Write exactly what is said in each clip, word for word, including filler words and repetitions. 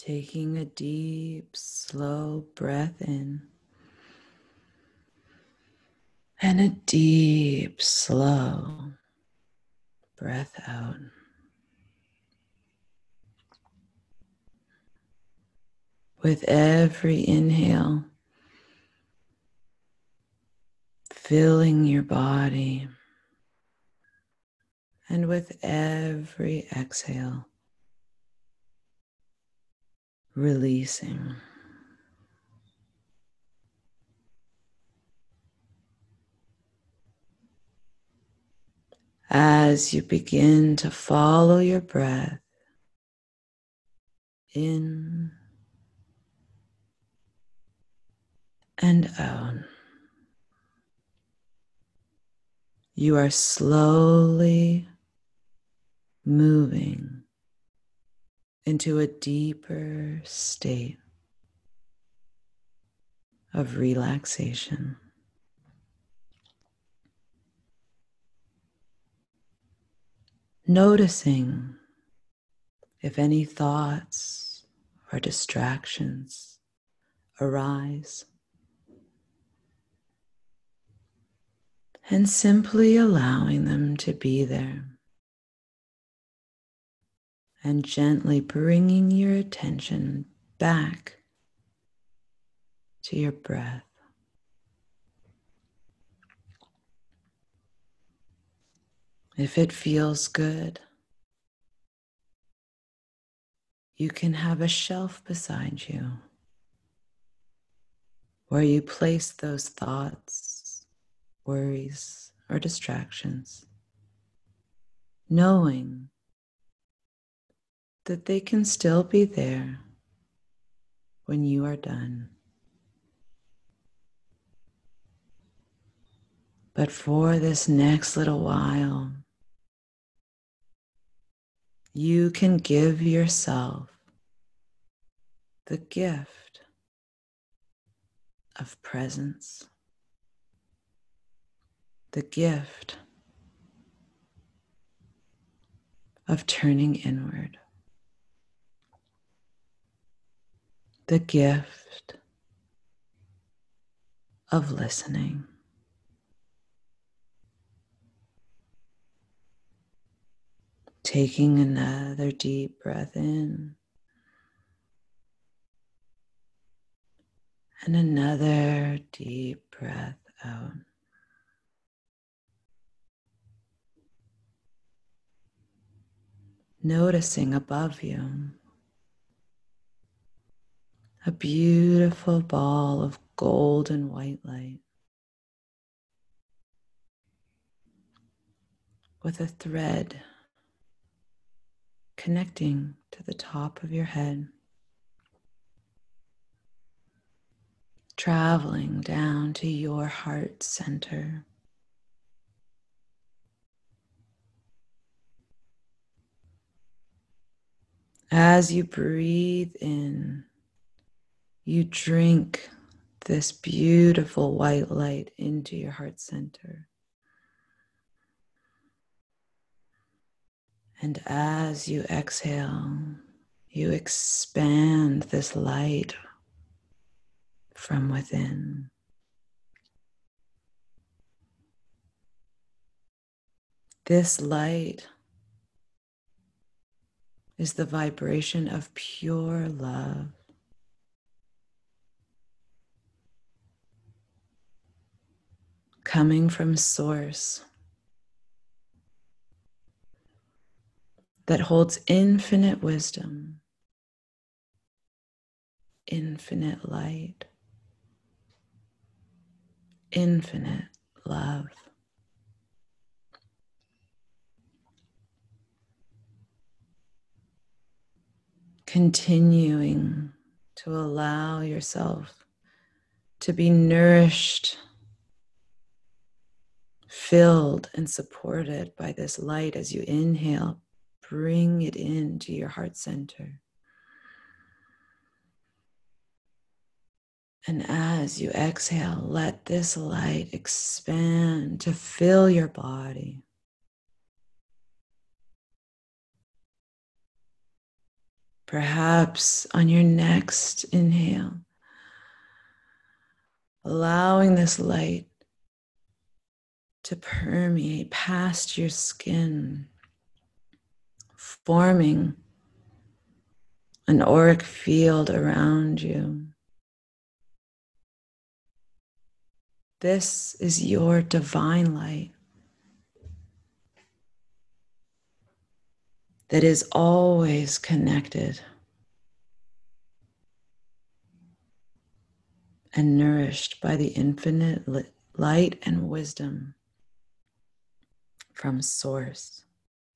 Taking a deep, slow breath in and a deep, slow breath out. With every inhale, filling your body, and with every exhale, releasing. As you begin to follow your breath in and out, you are slowly moving into a deeper state of relaxation. Noticing if any thoughts or distractions arise, and simply allowing them to be there, and gently bringing your attention back to your breath. If it feels good, you can have a shelf beside you where you place those thoughts, worries, or distractions, knowing that they can still be there when you are done. But for this next little while, you can give yourself the gift of presence, the gift of turning inward, the gift of listening. Taking another deep breath in and another deep breath out. Noticing above you a beautiful ball of golden white light with a thread connecting to the top of your head, traveling down to your heart center. As you breathe in, you drink this beautiful white light into your heart center. And as you exhale, you expand this light from within. This light is the vibration of pure love. Coming from Source that holds infinite wisdom, infinite light, infinite love. Continuing to allow yourself to be nourished, filled and supported by this light as you inhale, bring it into your heart center. And as you exhale, let this light expand to fill your body. Perhaps on your next inhale, allowing this light to permeate past your skin, forming an auric field around you. This is your divine light that is always connected and nourished by the infinite light and wisdom from Source.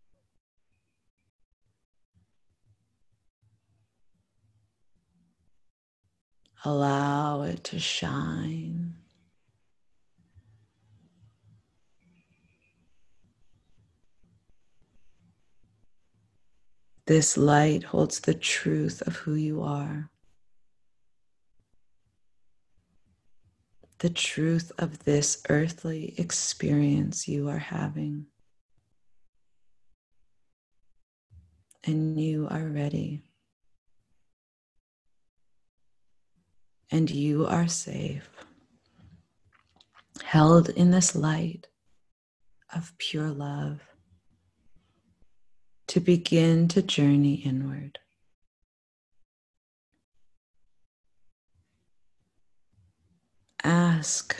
Allow it to shine. This light holds the truth of who you are, the truth of this earthly experience you are having. And you are ready. And you are safe, held in this light of pure love, to begin to journey inward. Ask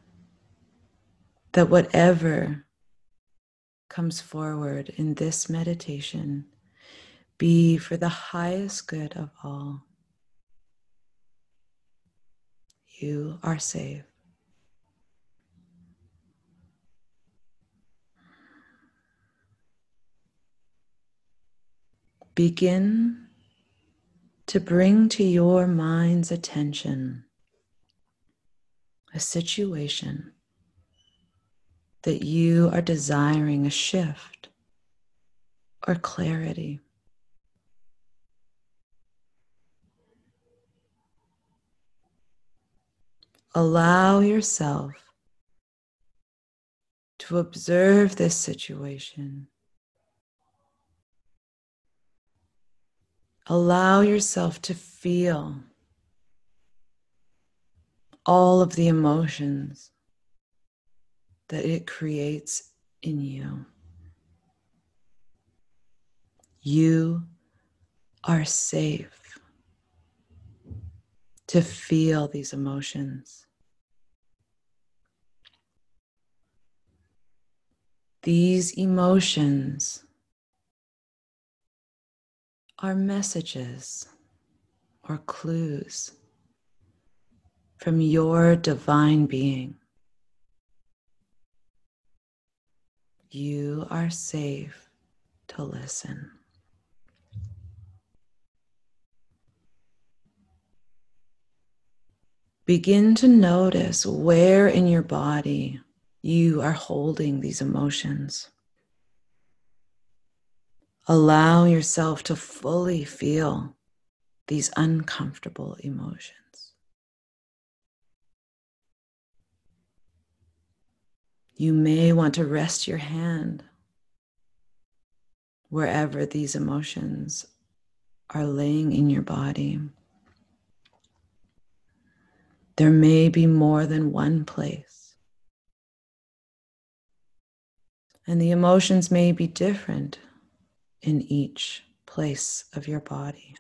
that whatever comes forward in this meditation be for the highest good of all. You are safe. Begin to bring to your mind's attention a situation that you are desiring a shift or clarity. Allow yourself to observe this situation. Allow yourself to feel all of the emotions that it creates in you. You are safe to feel these emotions. These emotions are messages or clues from your divine being. You are safe to listen. Begin to notice where in your body you are holding these emotions. Allow yourself to fully feel these uncomfortable emotions. You may want to rest your hand wherever these emotions are laying in your body. There may be more than one place, and the emotions may be different in each place of your body.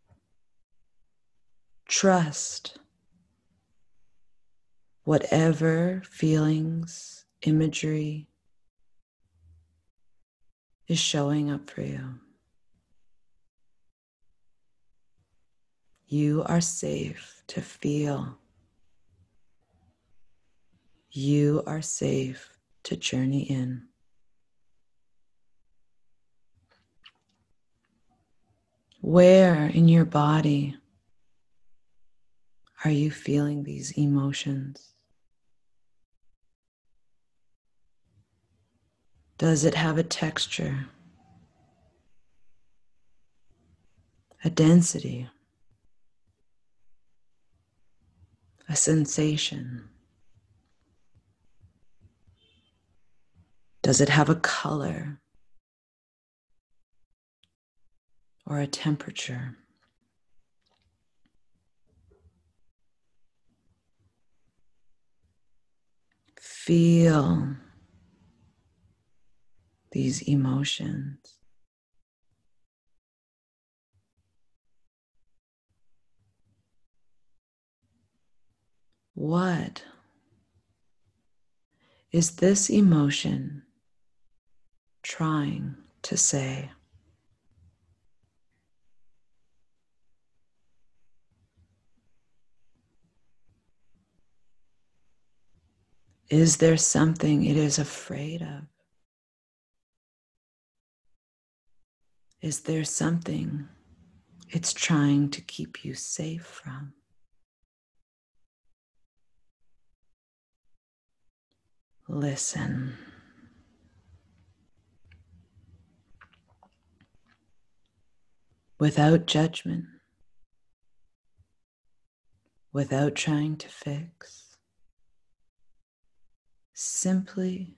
Trust whatever feelings, imagery is showing up for you. You are safe to feel. You are safe to journey in. Where in your body are you feeling these emotions? Does it have a texture, a density, a sensation? Does it have a color or a temperature? feel these emotions. What is this emotion trying to say? Is there something it is afraid of? Is there something it's trying to keep you safe from? Listen. Without judgment, without trying to fix, simply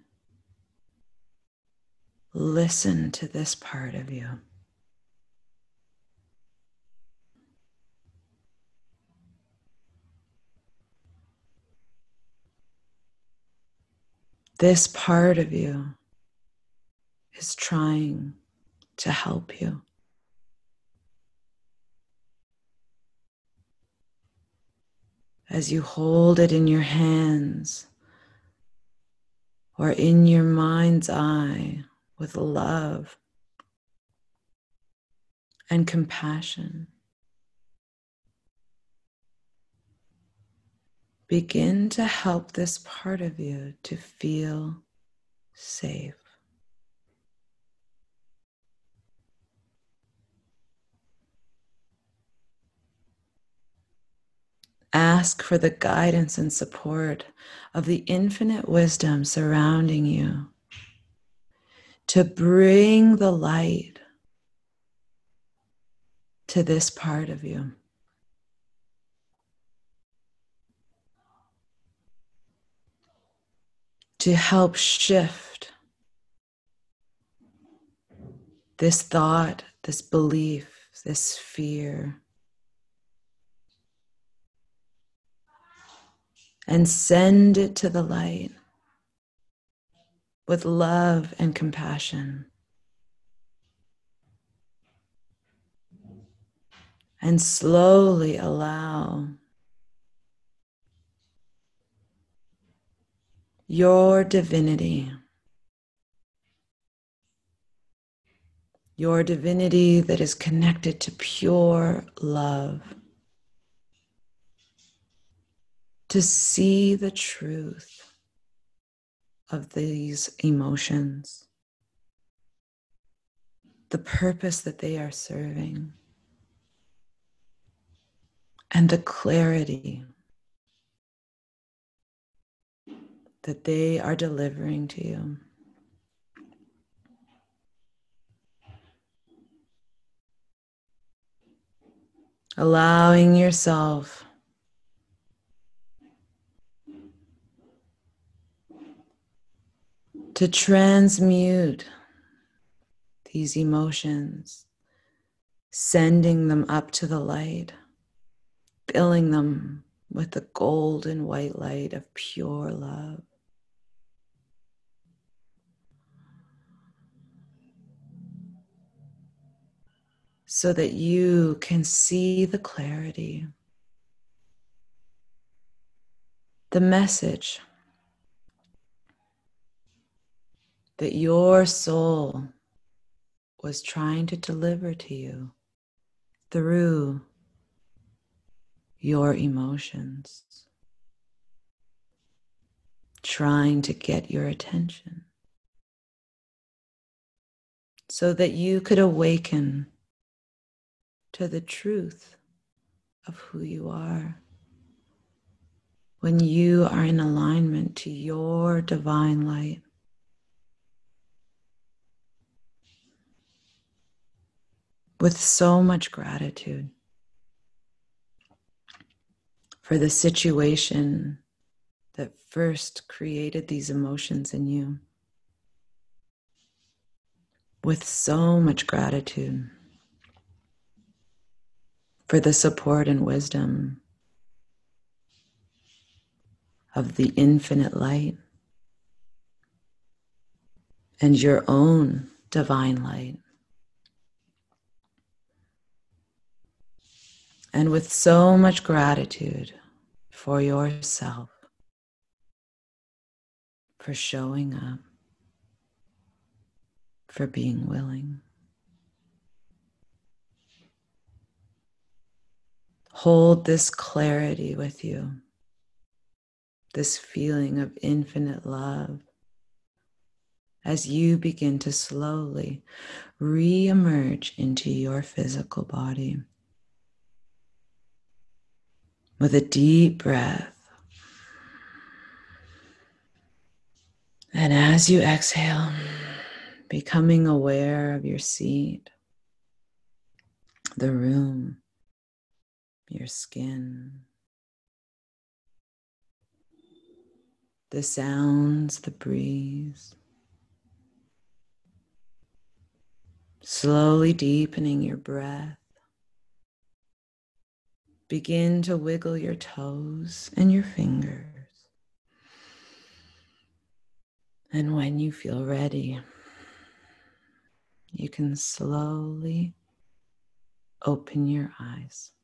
listen to this part of you. This part of you is trying to help you. As you hold it in your hands or in your mind's eye with love and compassion, begin to help this part of you to feel safe. Ask for the guidance and support of the infinite wisdom surrounding you to bring the light to this part of you. To help shift this thought, this belief, this fear, and send it to the light with love and compassion. And slowly allow your divinity, your divinity that is connected to pure love, to see the truth of these emotions, the purpose that they are serving, and the clarity that they are delivering to you. Allowing yourself to transmute these emotions, sending them up to the light, filling them with the golden white light of pure love. So that you can see the clarity, the message that your soul was trying to deliver to you through your emotions, trying to get your attention so that you could awaken to the truth of who you are when you are in alignment to your divine light. With so much gratitude for the situation that first created these emotions in you. With so much gratitude for the support and wisdom of the infinite light and your own divine light. And with so much gratitude for yourself, for showing up, for being willing. Hold this clarity with you, this feeling of infinite love, as you begin to slowly re-emerge into your physical body. With a deep breath. And as you exhale, becoming aware of your seat, the room, your skin, the sounds, the breeze. Slowly deepening your breath. Begin to wiggle your toes and your fingers. And when you feel ready, you can slowly open your eyes.